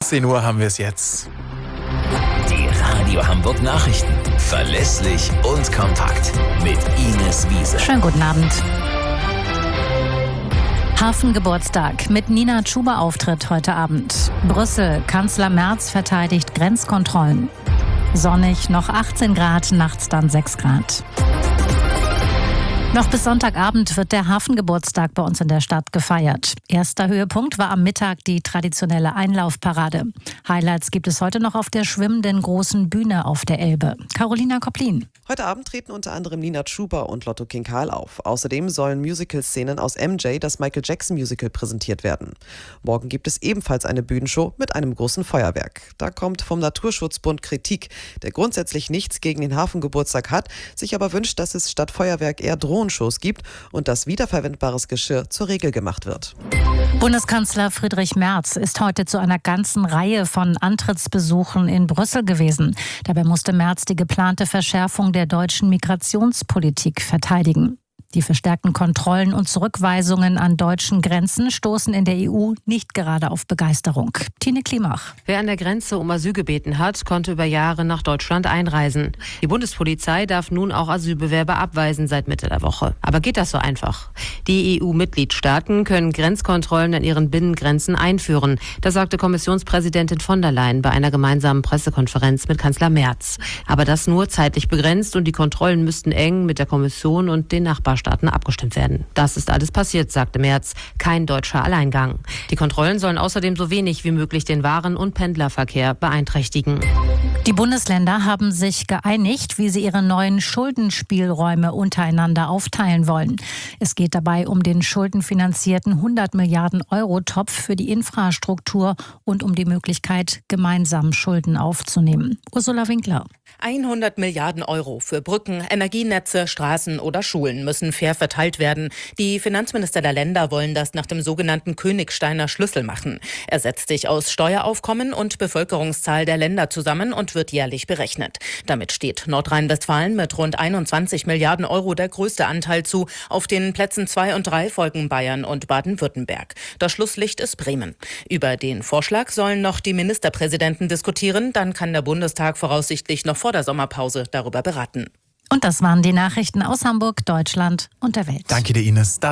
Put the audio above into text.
17 Uhr haben wir es jetzt. Die Radio Hamburg Nachrichten. Verlässlich und kompakt. Mit Ines Wiese. Schönen guten Abend. Hafengeburtstag mit Nina Chuba-Auftritt heute Abend. Brüssel, Kanzler Merz verteidigt Grenzkontrollen. Sonnig, noch 18 Grad, nachts dann 6 Grad. Noch bis Sonntagabend wird der Hafengeburtstag bei uns in der Stadt gefeiert. Erster Höhepunkt war am Mittag die traditionelle Einlaufparade. Highlights gibt es heute noch auf der schwimmenden großen Bühne auf der Elbe. Carolina Kopplin. Heute Abend treten unter anderem Nina Chuba und Lotto King Karl auf. Außerdem sollen Musical-Szenen aus MJ, das Michael Jackson-Musical, präsentiert werden. Morgen gibt es ebenfalls eine Bühnenshow mit einem großen Feuerwerk. Da kommt vom Naturschutzbund Kritik, der grundsätzlich nichts gegen den Hafengeburtstag hat, sich aber wünscht, dass es statt Feuerwerk eher Drohnenshows gibt und dass wiederverwendbares Geschirr zur Regel gemacht wird. Bundeskanzler Friedrich Merz ist heute zu einer ganzen Reihe von Antrittsbesuchen in Brüssel gewesen. Dabei musste Merz die geplante Verschärfung der deutschen Migrationspolitik verteidigen. Die verstärkten Kontrollen und Zurückweisungen an deutschen Grenzen stoßen in der EU nicht gerade auf Begeisterung. Tine Klimach. Wer an der Grenze um Asyl gebeten hat, konnte über Jahre nach Deutschland einreisen. Die Bundespolizei darf nun auch Asylbewerber abweisen seit Mitte der Woche. Aber geht das so einfach? Die EU-Mitgliedstaaten können Grenzkontrollen an ihren Binnengrenzen einführen. Das sagte Kommissionspräsidentin von der Leyen bei einer gemeinsamen Pressekonferenz mit Kanzler Merz. Aber das nur zeitlich begrenzt und die Kontrollen müssten eng mit der Kommission und den Nachbarstaaten abgestimmt werden. Das ist alles passiert, sagte Merz. Kein deutscher Alleingang. Die Kontrollen sollen außerdem so wenig wie möglich den Waren- und Pendlerverkehr beeinträchtigen. Die Bundesländer haben sich geeinigt, wie sie ihre neuen Schuldenspielräume untereinander aufteilen wollen. Es geht dabei um den schuldenfinanzierten 100 Milliarden Euro Topf für die Infrastruktur und um die Möglichkeit, gemeinsam Schulden aufzunehmen. Ursula Winkler. 100 Milliarden Euro für Brücken, Energienetze, Straßen oder Schulen müssen fair verteilt werden. Die Finanzminister der Länder wollen das nach dem sogenannten Königsteiner Schlüssel machen. Er setzt sich aus Steueraufkommen und Bevölkerungszahl der Länder zusammen und wird jährlich berechnet. Damit steht Nordrhein-Westfalen mit rund 21 Milliarden Euro der größte Anteil zu. Auf den Plätzen 2 und 3 folgen Bayern und Baden-Württemberg. Das Schlusslicht ist Bremen. Über den Vorschlag sollen noch die Ministerpräsidenten diskutieren. Dann kann der Bundestag voraussichtlich noch vor der Sommerpause darüber beraten. Und das waren die Nachrichten aus Hamburg, Deutschland und der Welt. Danke dir, Ines.